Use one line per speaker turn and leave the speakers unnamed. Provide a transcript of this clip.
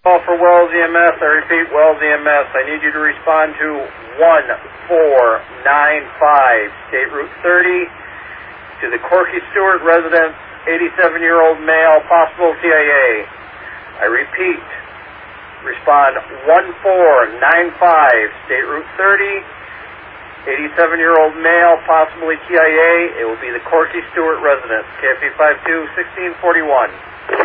Call for Wells EMS. I repeat, Wells EMS. I need you to respond to 1495 State Route 30 to the Corky Stewart residence, 87-year-old male, possible TIA. I repeat, respond 1495 State Route 30, 87-year-old male, possibly TIA. It will be the Corky Stewart residence, KFE 52 1641.